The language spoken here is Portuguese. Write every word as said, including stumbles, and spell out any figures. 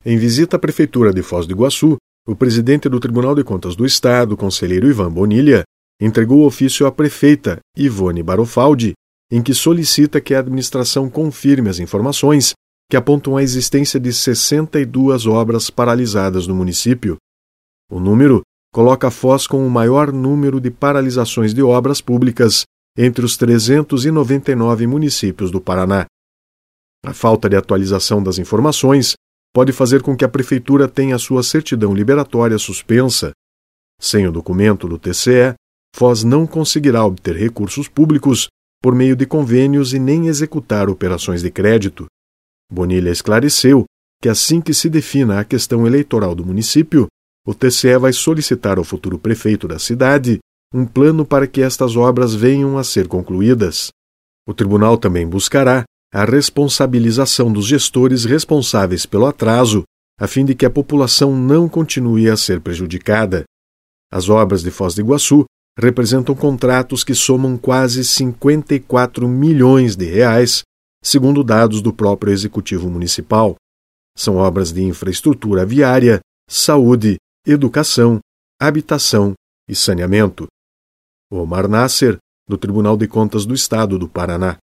Em visita à Prefeitura de Foz do Iguaçu, o presidente do Tribunal de Contas do Estado, conselheiro Ivan Bonilha, entregou o ofício à prefeita Ivone Barofaldi, em que solicita que a administração confirme as informações que apontam a existência de sessenta e duas obras paralisadas no município. O número coloca Foz com o maior número de paralisações de obras públicas entre os trezentos e noventa e nove municípios do Paraná. A falta de atualização das informações pode fazer com que a Prefeitura tenha sua certidão liberatória suspensa. Sem o documento do T C E, Foz não conseguirá obter recursos públicos por meio de convênios e nem executar operações de crédito. Bonilha esclareceu que assim que se defina a questão eleitoral do município, o T C E vai solicitar ao futuro prefeito da cidade um plano para que estas obras venham a ser concluídas. O tribunal também buscará a responsabilização dos gestores responsáveis pelo atraso, a fim de que a população não continue a ser prejudicada. As obras de Foz do Iguaçu representam contratos que somam quase cinquenta e quatro milhões de reais, segundo dados do próprio Executivo Municipal. São obras de infraestrutura viária, saúde, educação, habitação e saneamento. Omar Nasser, do Tribunal de Contas do Estado do Paraná.